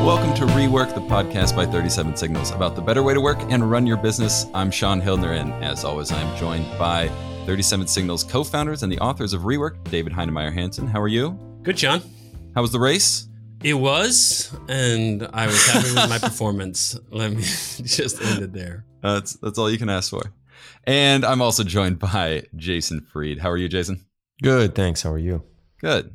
Welcome to Rework, the podcast by 37 Signals about the better way to work and run your business. I'm Sean Hildner, and as always, I'm joined by 37 Signals co-founders and the authors of Rework, David Heinemeier Hansson. How are you? Good, Sean. How was the race? It was, and I was happy with my performance. Let me just end it there. That's all you can ask for. And I'm also joined by Jason Fried. How are you, Jason? Good, thanks. How are you? Good.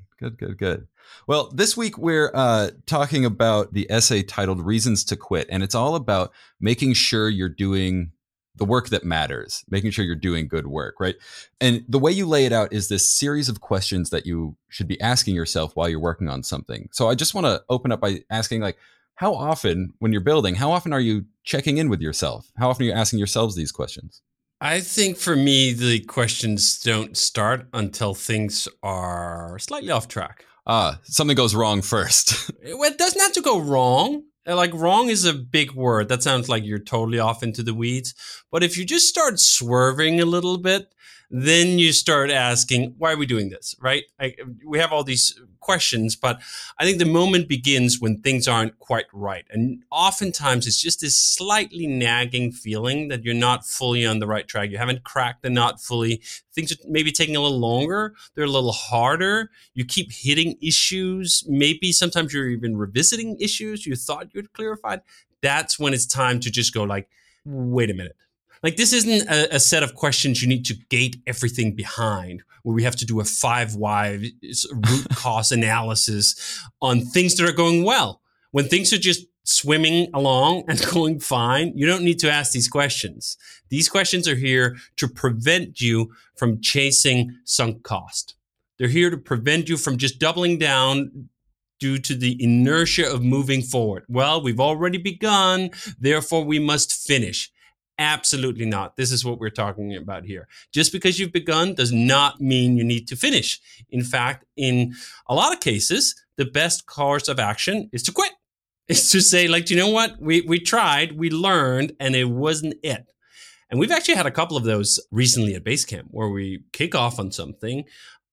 Well, this week we're talking about the essay titled Reasons to Quit, and it's all about making sure you're doing the work that matters, making sure you're doing good work, right? And the way you lay it out is this series of questions that you should be asking yourself while you're working on something. So I just want to open up by asking, like, how often when you're building, how often are you checking in with yourself? How often are you asking yourselves these questions? I think for me, the questions don't start until things are slightly off track. Something goes wrong first. Well, it doesn't have to go wrong. Like, wrong is a big word. That sounds like you're totally off into the weeds. But if you just start swerving a little bit, then you start asking, why are we doing this, right? We have all these questions, but I think the moment begins when things aren't quite right. And oftentimes it's just this slightly nagging feeling that you're not fully on the right track. You haven't cracked the nut fully. Things are maybe taking a little longer. They're a little harder. You keep hitting issues. Maybe sometimes you're even revisiting issues you thought you'd clarified. That's when it's time to just go like, wait a minute. Like, this isn't a set of questions you need to gate everything behind, where we have to do a 5 whys root cause analysis on things that are going well. When things are just swimming along and going fine, you don't need to ask these questions. These questions are here to prevent you from chasing sunk cost. They're here to prevent you from just doubling down due to the inertia of moving forward. Well, we've already begun, therefore we must finish. Absolutely not. This is what we're talking about here. Just because you've begun does not mean you need to finish. In fact, in a lot of cases, the best course of action is to quit. It's to say, like, you know what? We tried, we learned, and it wasn't it. And we've actually had a couple of those recently at Basecamp where we kick off on something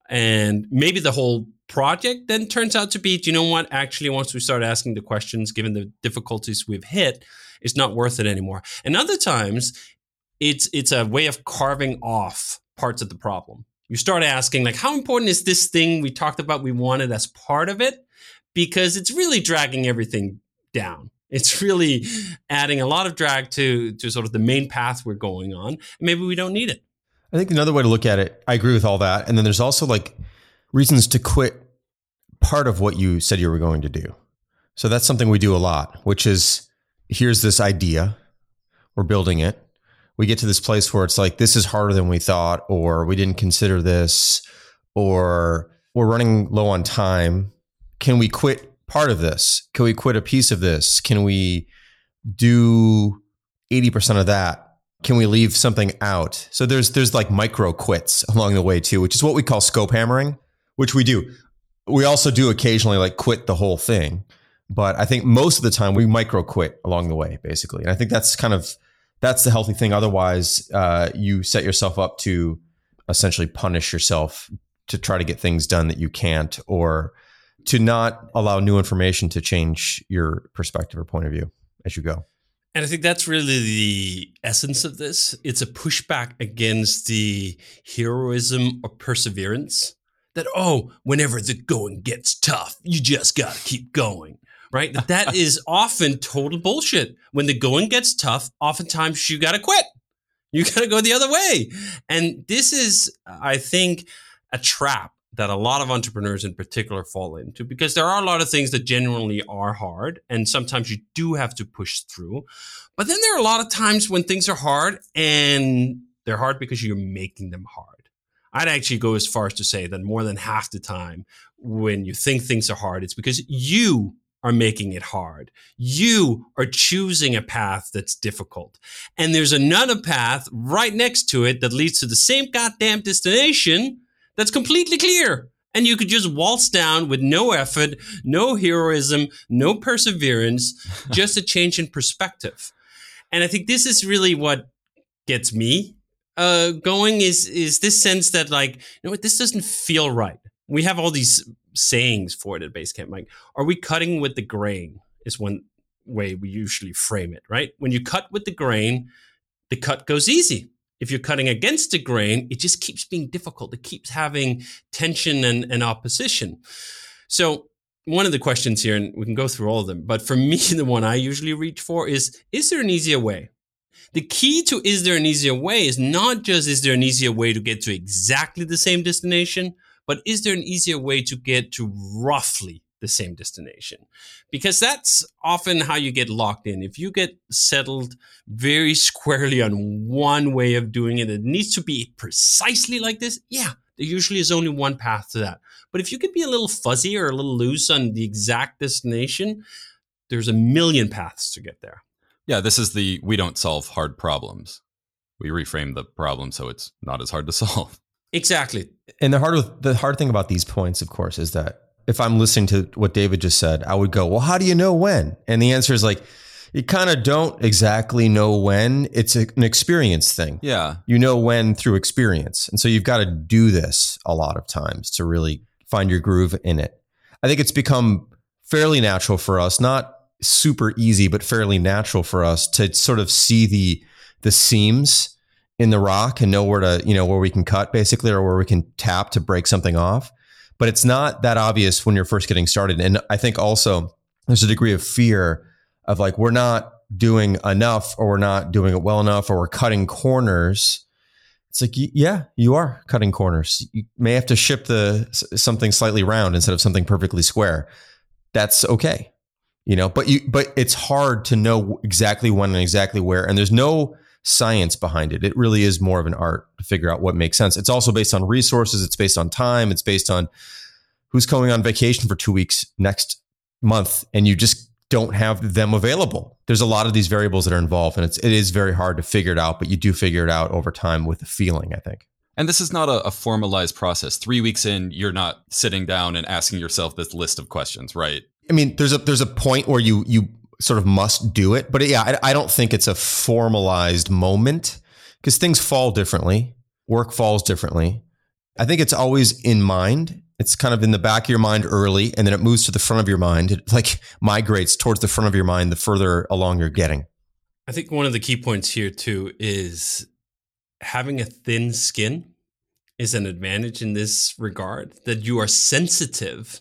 and maybe the whole project then turns out to be, do you know what? Actually, once we start asking the questions, given the difficulties we've hit, it's not worth it anymore. And other times, it's a way of carving off parts of the problem. You start asking, like, how important is this thing we talked about we wanted as part of it? Because it's really dragging everything down. It's really adding a lot of drag to sort of the main path we're going on. Maybe we don't need it. I think another way to look at it, I agree with all that. And then there's also like reasons to quit part of what you said you were going to do. So that's something we do a lot, which is, here's this idea, we're building it. We get to this place where it's like, this is harder than we thought, or we didn't consider this, or we're running low on time. Can we quit part of this? Can we quit a piece of this? Can we do 80% of that? Can we leave something out? So there's like micro quits along the way too, which is what we call scope hammering, which we do. We also do occasionally like quit the whole thing. But I think most of the time we micro quit along the way, basically. And I think that's the healthy thing. Otherwise, you set yourself up to essentially punish yourself to try to get things done that you can't, or to not allow new information to change your perspective or point of view as you go. And I think that's really the essence of this. It's a pushback against the heroism or perseverance that, whenever the going gets tough, you just got to keep going. Right? That is often total bullshit. When the going gets tough, oftentimes you got to quit. You got to go the other way. And this is, I think, a trap that a lot of entrepreneurs in particular fall into, because there are a lot of things that genuinely are hard. And sometimes you do have to push through. But then there are a lot of times when things are hard, and they're hard because you're making them hard. I'd actually go as far as to say that more than half the time when you think things are hard, it's because you are making it hard. You are choosing a path that's difficult. And there's another path right next to it that leads to the same goddamn destination that's completely clear. And you could just waltz down with no effort, no heroism, no perseverance, just a change in perspective. And I think this is really what gets me going is this sense that, like, you know what, this doesn't feel right. We have all these sayings for it at Basecamp. Like, are we cutting with the grain? is one way we usually frame it, right? When you cut with the grain, the cut goes easy. If you're cutting against the grain, it just keeps being difficult. It keeps having tension and opposition. So one of the questions here, and we can go through all of them, but for me, the one I usually reach for is there an easier way? The key to is there an easier way is not just is there an easier way to get to exactly the same destination, but is there an easier way to get to roughly the same destination? Because that's often how you get locked in. If you get settled very squarely on one way of doing it, it needs to be precisely like this. Yeah, there usually is only one path to that. But if you could be a little fuzzy or a little loose on the exact destination, there's a million paths to get there. Yeah, this is we don't solve hard problems. We reframe the problem so it's not as hard to solve. Exactly. And the hard thing about these points, of course, is that if I'm listening to what David just said, I would go, well, how do you know when? And the answer is like, you kind of don't exactly know when. It's an experience thing. Yeah. You know when through experience. And so you've got to do this a lot of times to really find your groove in it. I think it's become fairly natural for us, not super easy, but fairly natural for us to sort of see the seams in the rock and know where we can cut basically, or where we can tap to break something off. But it's not that obvious when you're first getting started. And I think also there's a degree of fear of like, we're not doing enough, or we're not doing it well enough, or we're cutting corners. It's like, yeah, you are cutting corners. You may have to ship something slightly round instead of something perfectly square. That's okay. But it's hard to know exactly when and exactly where. And there's no science behind it. It really is more of an art to figure out what makes sense. It's also based on resources. It's based on time. It's based on who's going on vacation for 2 weeks next month, and you just don't have them available. There's a lot of these variables that are involved, and it is very hard to figure it out, but you do figure it out over time with the feeling, I think. And this is not a formalized process. 3 weeks in, you're not sitting down and asking yourself this list of questions, right? I mean, there's a point where you sort of must do it, but yeah, I don't think it's a formalized moment, because things fall differently. Work falls differently. I think it's always in mind. It's kind of in the back of your mind early, and then it moves to the front of your mind. It like migrates towards the front of your mind the further along you're getting. I think one of the key points here too is having a thin skin is an advantage in this regard, that you are sensitive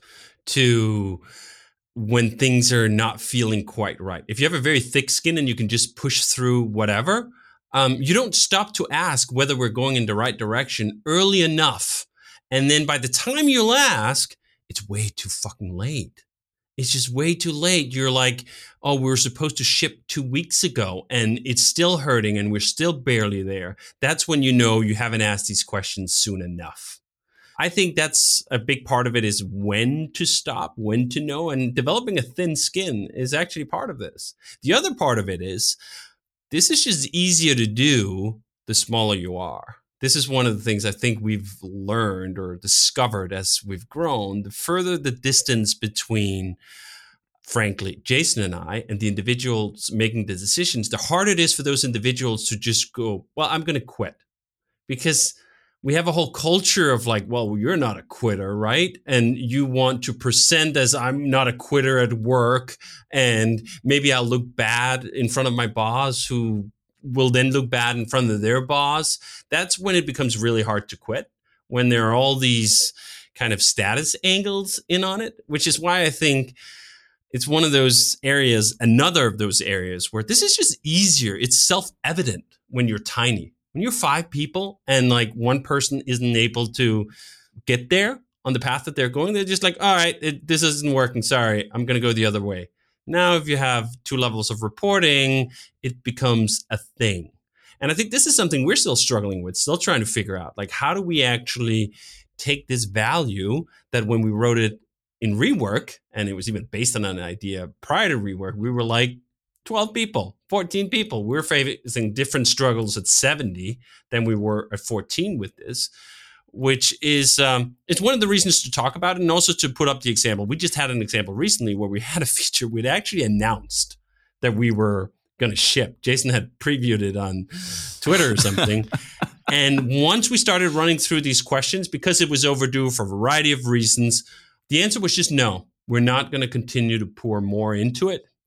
to when things are not feeling quite right. If you have a very thick skin and you can just push through whatever, you don't stop to ask whether we're going in the right direction early enough. And then by the time you'll ask, it's way too fucking late. It's just way too late. You're like, oh, we were supposed to ship 2 weeks ago and it's still hurting and we're still barely there. That's when you know you haven't asked these questions soon enough. I think that's a big part of it, is when to stop, when to know, and developing a thin skin is actually part of this. The other part of it is, this is just easier to do the smaller you are. This is one of the things I think we've learned or discovered as we've grown. The further the distance between, frankly, Jason and I and the individuals making the decisions, the harder it is for those individuals to just go, well, I'm going to quit. Because we have a whole culture of like, well, you're not a quitter, right? And you want to present as I'm not a quitter at work, and maybe I'll look bad in front of my boss, who will then look bad in front of their boss. That's when it becomes really hard to quit, when there are all these kind of status angles in on it, which is why I think it's one of those areas, another of those areas where this is just easier. It's self-evident when you're tiny. When you're 5 people and like one person isn't able to get there on the path that they're going, they're just like, all right, this isn't working. Sorry, I'm going to go the other way. Now, if you have 2 levels of reporting, it becomes a thing. And I think this is something we're still struggling with, still trying to figure out, like, how do we actually take this value that when we wrote it in Rework, and it was even based on an idea prior to Rework, we were like 12 people, 14 people. We're facing different struggles at 70 than we were at 14 with this, which is it's one of the reasons to talk about it, and also to put up the example. We just had an example recently where we had a feature we'd actually announced that we were going to ship. Jason had previewed it on Twitter or something. And once we started running through these questions, because it was overdue for a variety of reasons, the answer was just no. We're not going to continue to pour more into it.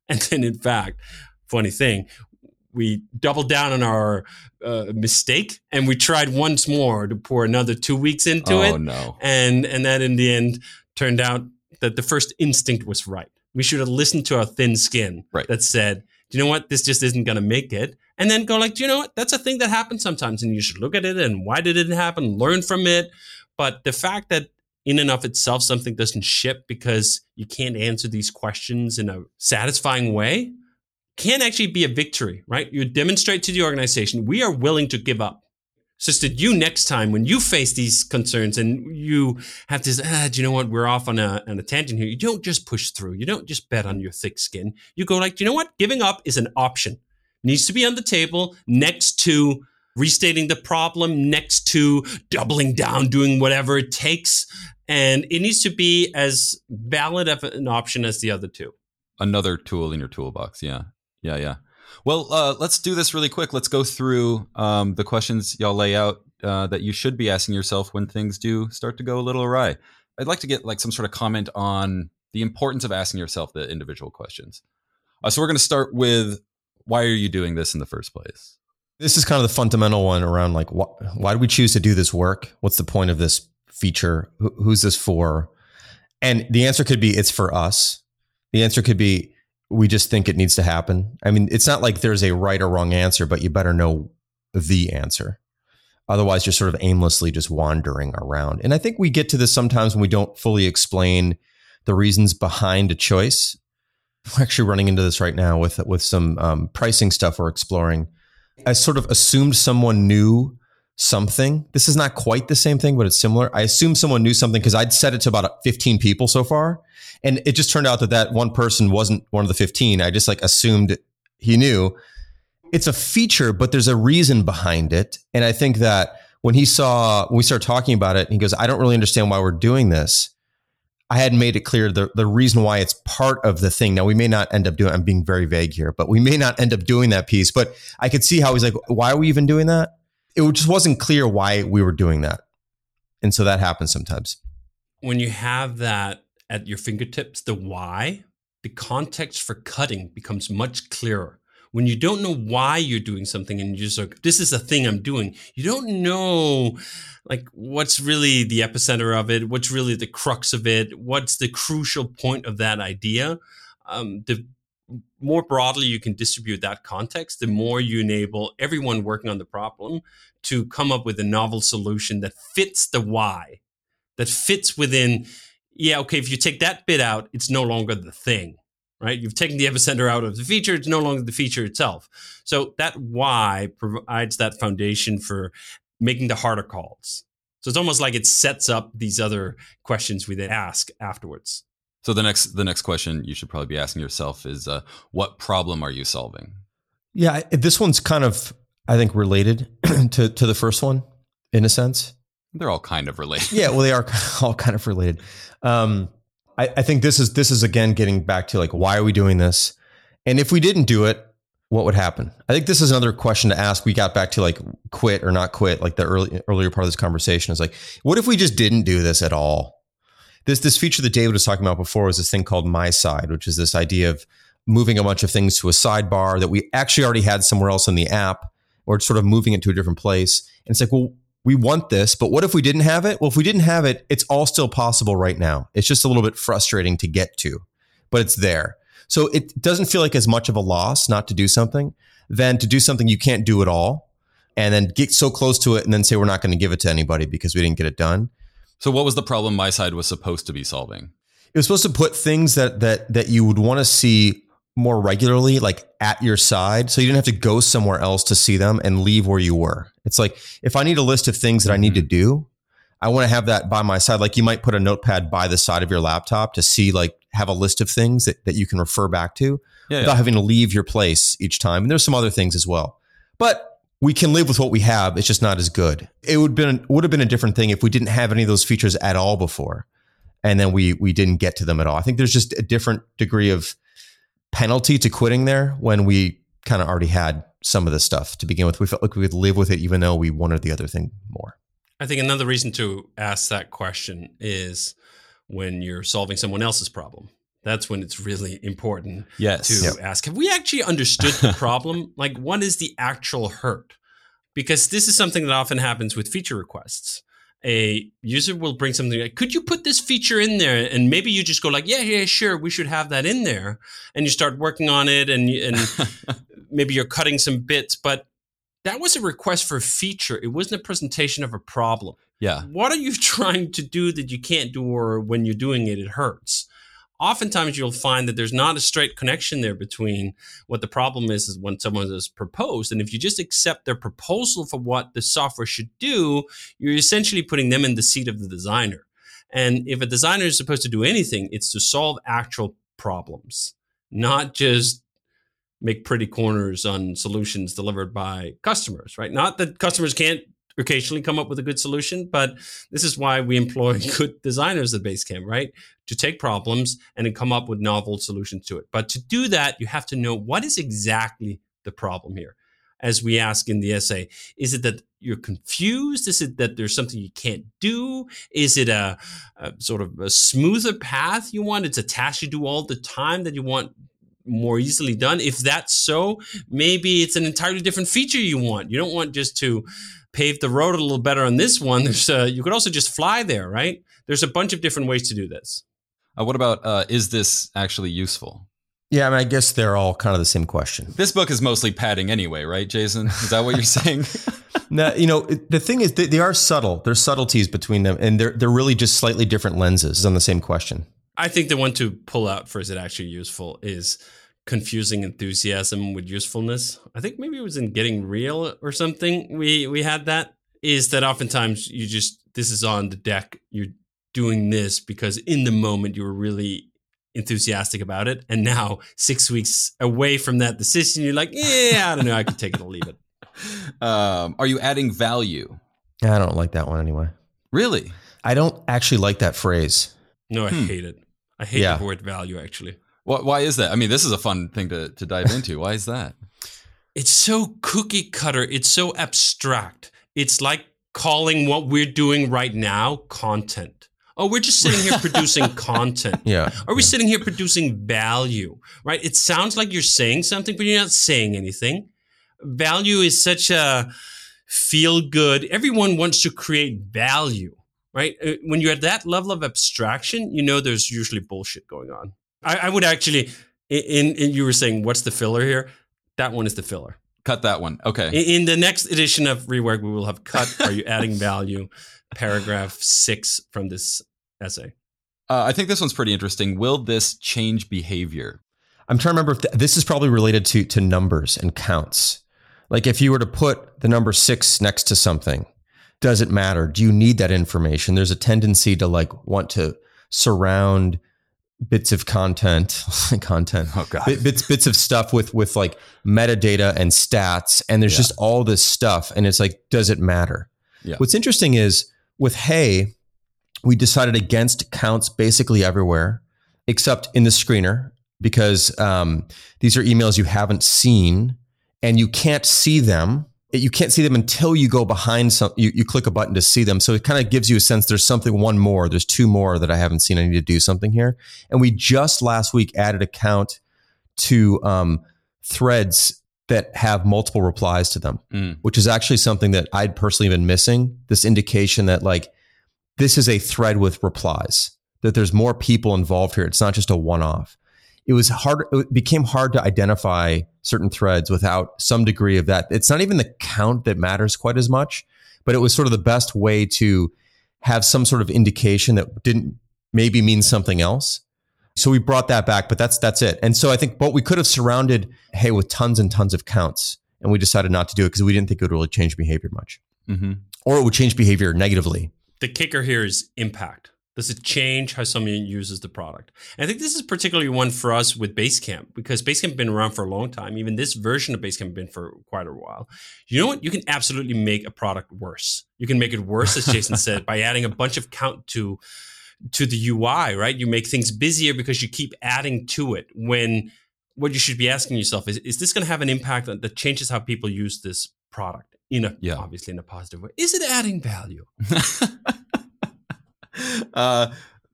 And then in fact, funny thing, we doubled down on our mistake and we tried once more to pour another 2 weeks into it. Oh, no. And that in the end turned out that the first instinct was right. We should have listened to our thin skin that said, do you know what? This just isn't going to make it. And then go like, do you know what? That's a thing that happens sometimes. And you should look at it and why did it happen? Learn from it. But the fact that in and of itself, something doesn't ship because you can't answer these questions in a satisfying way can actually be a victory, right? You demonstrate to the organization, we are willing to give up. So that you next time when you face these concerns and you have this, do you know what? We're off on a tangent here. You don't just push through. You don't just bet on your thick skin. You go like, do you know what? Giving up is an option. It needs to be on the table next to restating the problem, next to doubling down, doing whatever it takes. And it needs to be as valid of an option as the other two. Another tool in your toolbox. Yeah. Well, let's do this really quick. Let's go through the questions y'all lay out that you should be asking yourself when things do start to go a little awry. I'd like to get like some sort of comment on the importance of asking yourself the individual questions. So we're going to start with, why are you doing this in the first place? This is kind of the fundamental one around like, why do we choose to do this work? What's the point of this feature? Who's this for? And the answer could be, it's for us. The answer could be, we just think it needs to happen. I mean, it's not like there's a right or wrong answer, but you better know the answer. Otherwise, you're sort of aimlessly just wandering around. And I think we get to this sometimes when we don't fully explain the reasons behind a choice. We're actually running into this right now with some pricing stuff we're exploring. I sort of assumed someone knew something. This is not quite the same thing, but it's similar. I assumed someone knew something because I'd said it to about 15 people so far. And it just turned out that one person wasn't one of the 15. I just like assumed he knew. It's a feature, but there's a reason behind it. And I think that when we started talking about it, he goes, I don't really understand why we're doing this. I hadn't made it clear the reason why it's part of the thing. Now, we may not end up doing, I'm being very vague here, but we may not end up doing that piece. But I could see how he's like, why are we even doing that? It just wasn't clear why we were doing that. And so that happens sometimes. When you have that at your fingertips, the why, the context for cutting becomes much clearer. When you don't know why you're doing something and you're just like, this is a thing I'm doing, you don't know like what's really the epicenter of it, what's really the crux of it, what's the crucial point of that idea. The more broadly you can distribute that context, the more you enable everyone working on the problem to come up with a novel solution that fits the why, that fits within, if you take that bit out, it's no longer the thing. Right? You've taken the epicenter out of the feature. It's no longer the feature itself. So that why provides that foundation for making the harder calls. So it's almost like it sets up these other questions we then ask afterwards. So the next question you should probably be asking yourself is, what problem are you solving? Yeah, this one's kind of, I think, related to the first one in a sense. They're all kind of related. Yeah, well, they are all kind of related. I think this is again getting back to like, why are we doing this? And if we didn't do it, what would happen? I think this is another question to ask. We got back to like quit or not quit, like the earlier part of this conversation is like, what if we just didn't do this at all? This feature that David was talking about before was this thing called My Side, which is this idea of moving a bunch of things to a sidebar that we actually already had somewhere else in the app, or sort of moving it to a different place. And it's like, well, we want this, but what if we didn't have it? Well, if we didn't have it, it's all still possible right now. It's just a little bit frustrating to get to, but it's there. So it doesn't feel like as much of a loss not to do something than to do something you can't do at all and then get so close to it and then say, we're not going to give it to anybody because we didn't get it done. So what was the problem My Side was supposed to be solving? It was supposed to put things that you would want to see more regularly, like at your side. So you didn't have to go somewhere else to see them and leave where you were. It's like, if I need a list of things that I need to do, I want to have that by my side. Like you might put a notepad by the side of your laptop to see, like, have a list of things that you can refer back to without having to leave your place each time. And there's some other things as well, but we can live with what we have. It's just not as good. It would have been a different thing if we didn't have any of those features at all before. And then we didn't get to them at all. I think there's just a different degree of penalty to quitting there when we kind of already had some of this stuff to begin with. We felt like we could live with it even though we wanted the other thing more. I think another reason to ask that question is when you're solving someone else's problem. That's when it's really important Yes. to ask, have we actually understood the problem? Like, what is the actual hurt? Because this is something that often happens with feature requests. A user will bring something like, could you put this feature in there? And maybe you just go like, yeah, sure, we should have that in there. And you start working on it, and maybe you're cutting some bits. But that was a request for a feature. It wasn't a presentation of a problem. Yeah. What are you trying to do that you can't do, or when you're doing it, it hurts? Oftentimes you'll find that there's not a straight connection there between what the problem is when someone has proposed. And if you just accept their proposal for what the software should do, you're essentially putting them in the seat of the designer. And if a designer is supposed to do anything, it's to solve actual problems, not just make pretty corners on solutions delivered by customers, right? Not that customers can't occasionally come up with a good solution, but this is why we employ good designers at Basecamp, right? To take problems and then come up with novel solutions to it. But to do that, you have to know what is exactly the problem here. As we ask in the essay, is it that you're confused? Is it that there's something you can't do? Is it a sort of a smoother path you want? It's a task you do all the time that you want more easily done? If that's so, maybe it's an entirely different feature you want. You don't want just to pave the road a little better on this one. You could also just fly there, right? There's a bunch of different ways to do this. What about, is this actually useful? Yeah, I mean, I guess they're all kind of the same question. This book is mostly padding anyway, right, Jason? Is that what you're saying? No, the thing is, they are subtle. There's subtleties between them, and they're really just slightly different lenses on the same question. I think the one to pull out for is it actually useful is confusing enthusiasm with usefulness. I think maybe it was in Getting Real or something. We had that, is that oftentimes this is on the deck. You're doing this because in the moment you were really enthusiastic about it. And now 6 weeks away from that decision, you're like, I don't know, I could take it or leave it. Are you adding value? I don't like that one anyway. Really? I don't actually like that phrase. No, I hate it. I hate the word value, actually. Why is that? I mean, this is a fun thing to dive into. Why is that? It's so cookie cutter. It's so abstract. It's like calling what we're doing right now content. Oh, we're just sitting here producing content. Yeah. Are we sitting here producing value, right? It sounds like you're saying something, but you're not saying anything. Value is such a feel good. Everyone wants to create value, right? When you're at that level of abstraction, there's usually bullshit going on. I would actually, you were saying, what's the filler here? That one is the filler. Cut that one. Okay. In the next edition of Rework, we will have cut, are you adding value? Paragraph 6 from this essay. I think this one's pretty interesting. Will this change behavior? I'm trying to remember if this is probably related to numbers and counts. Like if you were to put the number 6 next to something, does it matter? Do you need that information? There's a tendency to want to surround bits of content. Oh God. Bits of stuff with like metadata and stats. And there's just all this stuff. And it's like, does it matter? Yeah. What's interesting is with Hey, we decided against counts basically everywhere, except in the screener, because these are emails you haven't seen and you can't see them. You can't see them until you go behind you click a button to see them. So it kind of gives you a sense there's one more, there's 2 more that I haven't seen. I need to do something here. And we just last week added a count to threads that have multiple replies to them, which is actually something that I'd personally been missing. This indication that this is a thread with replies, that there's more people involved here. It's not just a one-off. It became hard to identify certain threads without some degree of that. It's not even the count that matters quite as much, but it was sort of the best way to have some sort of indication that didn't maybe mean something else. So we brought that back, but that's it. And so I think, but we could have surrounded Hey with tons and tons of counts, and we decided not to do it because we didn't think it would really change behavior much, or it would change behavior negatively. The kicker here is impact. Does it change how someone uses the product? And I think this is particularly one for us with Basecamp, because Basecamp has been around for a long time. Even this version of Basecamp has been for quite a while. You know what? You can absolutely make a product worse. You can make it worse, as Jason said, by adding a bunch of count to the UI, right? You make things busier because you keep adding to it, when what you should be asking yourself is this going to have an impact that changes how people use this product obviously in a positive way? Is it adding value?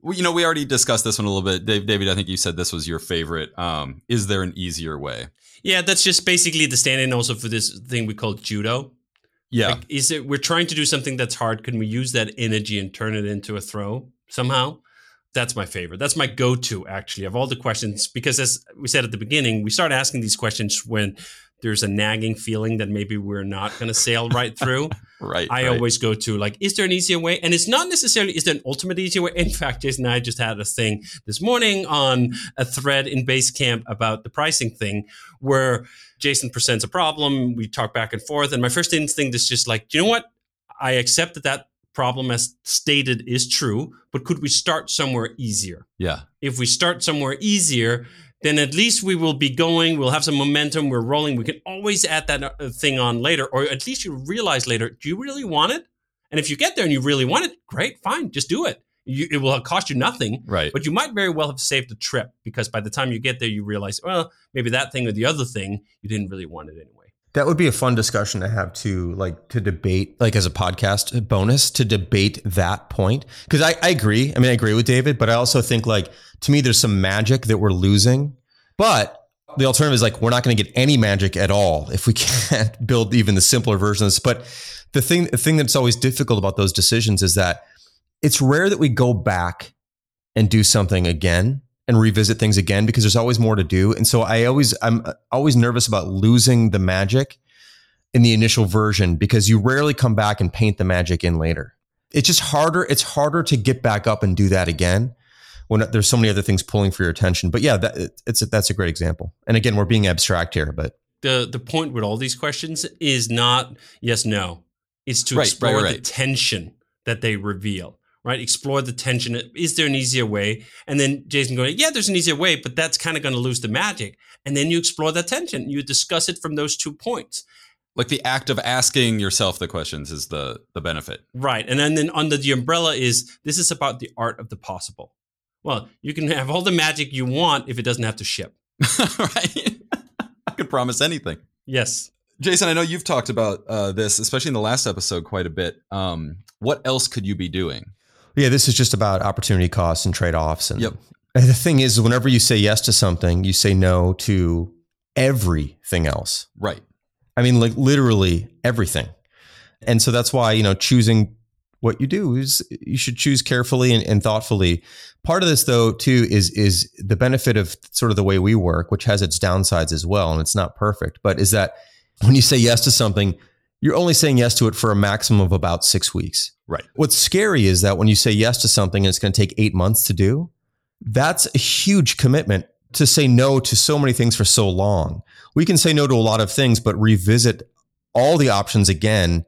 We already discussed this one a little bit. David, I think you said this was your favorite. Is there an easier way? Yeah, that's just basically the stand-in also for this thing we call judo. Yeah. Like, we're trying to do something that's hard. Can we use that energy and turn it into a throw somehow? That's my favorite. That's my go-to, actually, of all the questions. Because as we said at the beginning, we start asking these questions when there's a nagging feeling that maybe we're not going to sail right through. Right. I always go to like, is there an easier way? And it's not necessarily, is there an ultimate easier way? In fact, Jason and I just had a thing this morning on a thread in Basecamp about the pricing thing where Jason presents a problem. We talk back and forth. And my first instinct is just like, do you know what? I accept that problem as stated is true, but could we start somewhere easier? Yeah. If we start somewhere easier, then at least we will be going, we'll have some momentum, we're rolling. We can always add that thing on later, or at least you realize later, do you really want it? And if you get there and you really want it, great, fine, just do it. It will cost you nothing, right? But you might very well have saved a trip because by the time you get there, you realize, well, maybe that thing or the other thing, you didn't really want it anyway. That would be a fun discussion to have to debate, like as a podcast bonus, to debate that point. Because I agree. I mean, I agree with David, but I also think like, to me, there's some magic that we're losing. But the alternative is like, we're not going to get any magic at all if we can't build even the simpler versions. But the thing that's always difficult about those decisions is that it's rare that we go back and do something again and revisit things again, because there's always more to do. And so I'm always nervous about losing the magic in the initial version, because you rarely come back and paint the magic in later. It's just harder. It's harder to get back up and do that again when there's so many other things pulling for your attention. But yeah, that's a great example. And again, we're being abstract here, but the point with all these questions is not yes, no. It's to explore the tension that they reveal. Right? Explore the tension. Is there an easier way? And then Jason going, yeah, there's an easier way, but that's kind of going to lose the magic. And then you explore that tension. You discuss it from those 2 points. Like the act of asking yourself the questions is the benefit. Right. And then under the umbrella is, this is about the art of the possible. Well, you can have all the magic you want if it doesn't have to ship. Right? I could promise anything. Yes. Jason, I know you've talked about this, especially in the last episode, quite a bit. What else could you be doing? Yeah, this is just about opportunity costs and trade-offs. And yep. The thing is, whenever you say yes to something, you say no to everything else. Right. I mean, like literally everything. And so that's why, choosing what you do is you should choose carefully and thoughtfully. Part of this, though, too, is the benefit of sort of the way we work, which has its downsides as well. And it's not perfect, but is that when you say yes to something, you're only saying yes to it for a maximum of about 6 weeks. Right. What's scary is that when you say yes to something and it's going to take 8 months to do, that's a huge commitment to say no to so many things for so long. We can say no to a lot of things, but revisit all the options again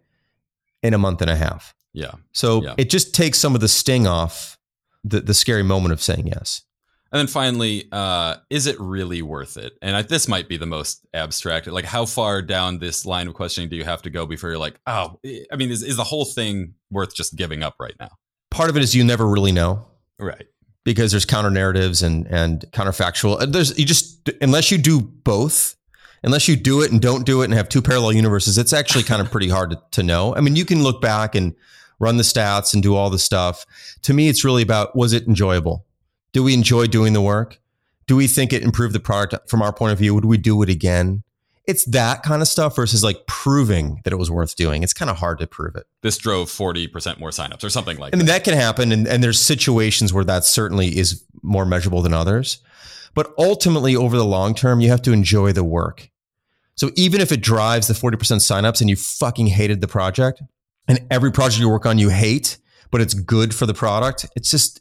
in a month and a half. Yeah. So it just takes some of the sting off the scary moment of saying yes. And then finally, is it really worth it? And this might be the most abstract. Like, how far down this line of questioning do you have to go before you're like, oh, I mean, is the whole thing worth just giving up right now? Part of it is you never really know. Right. Because there's counter narratives and counterfactual. Unless you do both, unless you do it and don't do it and have 2 parallel universes, it's actually kind of pretty hard to know. I mean, you can look back and run the stats and do all the stuff. To me, it's really about, was it enjoyable? Do we enjoy doing the work? Do we think it improved the product from our point of view? Would we do it again? It's that kind of stuff versus like proving that it was worth doing. It's kind of hard to prove it. This drove 40% more signups or something like that. I mean, that can happen. And there's situations where that certainly is more measurable than others. But ultimately, over the long term, you have to enjoy the work. So even if it drives the 40% signups and you fucking hated the project, and every project you work on you hate, but it's good for the product, it's just,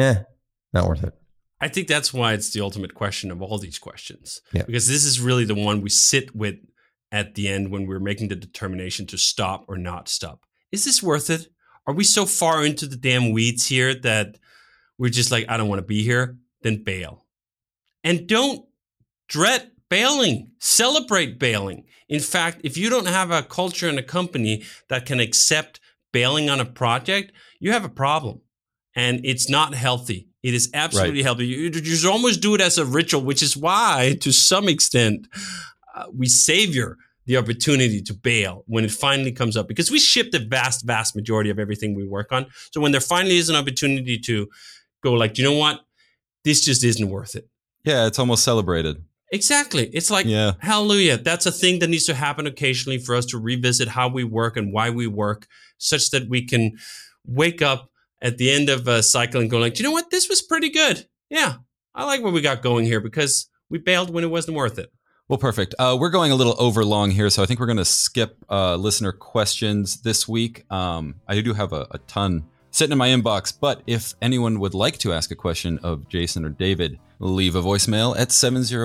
not worth it. I think that's why it's the ultimate question of all these questions. Yeah. Because this is really the one we sit with at the end when we're making the determination to stop or not stop. Is this worth it? Are we so far into the damn weeds here that we're just like, I don't want to be here? Then bail. And don't dread bailing. Celebrate bailing. In fact, if you don't have a culture and a company that can accept bailing on a project, you have a problem. And it's not healthy. It is absolutely healthy. You should almost do it as a ritual, which is why, to some extent, we savor the opportunity to bail when it finally comes up. Because we ship the vast, vast majority of everything we work on. So when there finally is an opportunity to go like, you know what? This just isn't worth it. Yeah, it's almost celebrated. Exactly. It's like, hallelujah. That's a thing that needs to happen occasionally for us to revisit how we work and why we work, such that we can wake up at the end of a cycle and go like, you know what? This was pretty good. Yeah, I like what we got going here because we bailed when it wasn't worth it. Well, perfect. We're going a little over long here, so I think we're going to skip listener questions this week. I do have a ton sitting in my inbox, but if anyone would like to ask a question of Jason or David, leave a voicemail at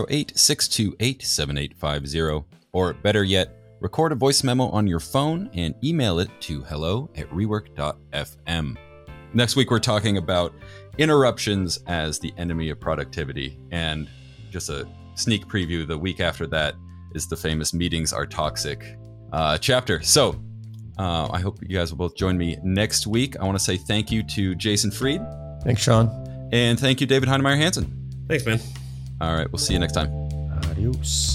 708-628-7850. Or better yet, record a voice memo on your phone and email it to hello@rework.fm. Next week, we're talking about interruptions as the enemy of productivity. And just a sneak preview, the week after that is the famous meetings are toxic chapter. So I hope you guys will both join me next week. I want to say thank you to Jason Fried. Thanks, Sean. And thank you, David Heinemeier Hansson. Thanks, man. All right, we'll see you next time. Adios.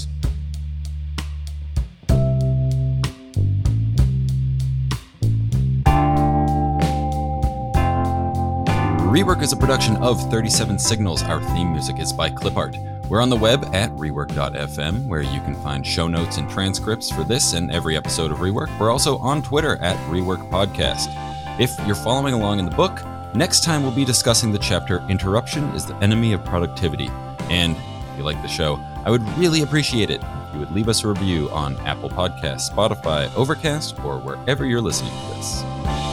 Rework is a production of 37 Signals. Our theme music is by Clipart. We're on the web at rework.fm, where you can find show notes and transcripts for this and every episode of Rework. We're also on Twitter at Rework Podcast. If you're following along in the book, next time we'll be discussing the chapter Interruption is the Enemy of Productivity. And if you like the show, I would really appreciate it if you would leave us a review on Apple Podcasts, Spotify, Overcast, or wherever you're listening to this.